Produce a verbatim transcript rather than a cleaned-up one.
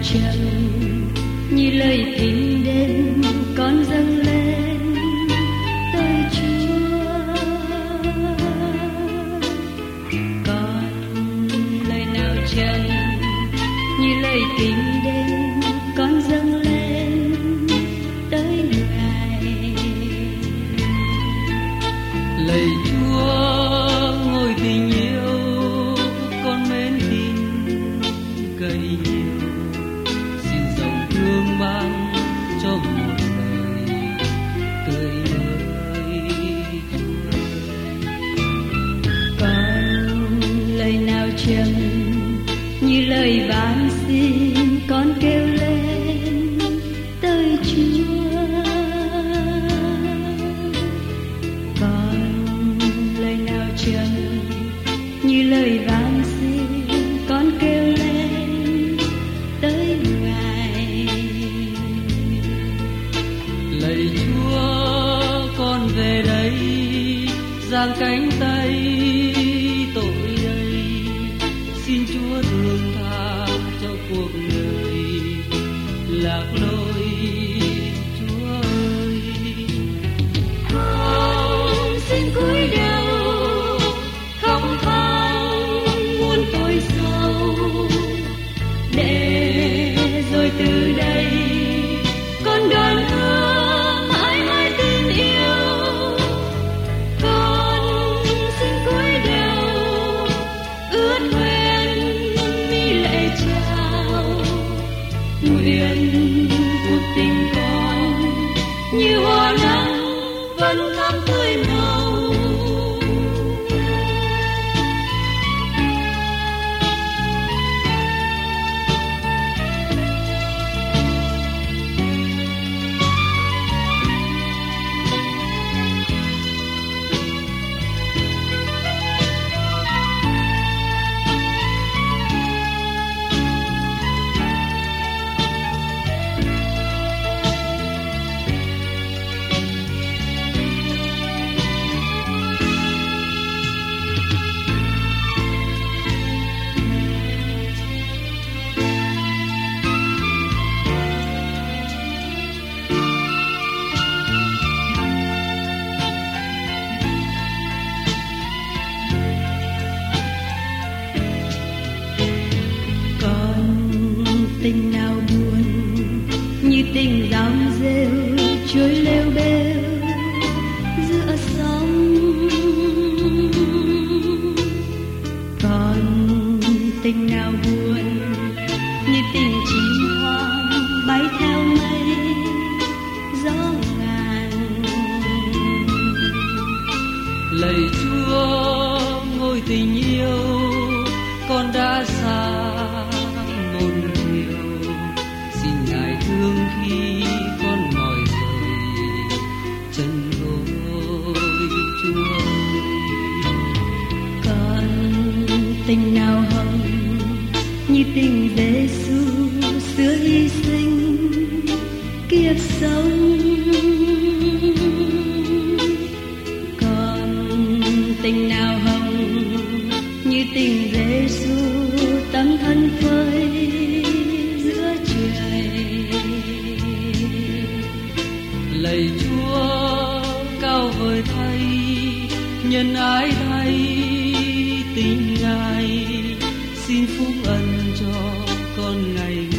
trần như lời thỉnh đêm con dâng lên tới Chúa. Còn lời nào trần như lời thỉnh đêm con dâng lên tới Ngài. Lạy Chúa ngôi tình yêu, con mến tin cậy nhiều, xin dòng thương ban cho một lời tươi mới Chúa. Còn lời nào trần như lời van xin con kêu lên tới Chúa. Còn lời nào trần như lời van xin con kêu lên tới Ngài. Lạy Chúa con về đây, giang cánh tay tội đây, xin Chúa thương tha cho cuộc đời lạc lối. Chúa ơi, Con xin cúi đầu không than muôn tội sâu, để rồi từ đây con đoàn hương mãi mãi tin yêu. Con xin cúi đầu ướt nguyện mi lạy chào, nguyện cuộc tình con như hoa nắng vẫn thắm tươi màu. Tình nào buồn như tình dòng rêu trôi lêu bêu giữa sông. Còn tình nào buồn như tình chim hoang bay theo mây gió ngàn. lạy Chúa ngôi tình yêu, con đã xa một điều, xin Ngài thương khi con mỏi rồi chân gối. Chúa ơi, Còn tình nào hồng như tình Giêsu xưa hy sinh kiếp sống. Còn tình nào hồng như tình Giêsu tấm thân phơi giữa trời. lạy Chúa cao vời thay, nhân ái thay tình Ngài, xin phúc ân cho con ngày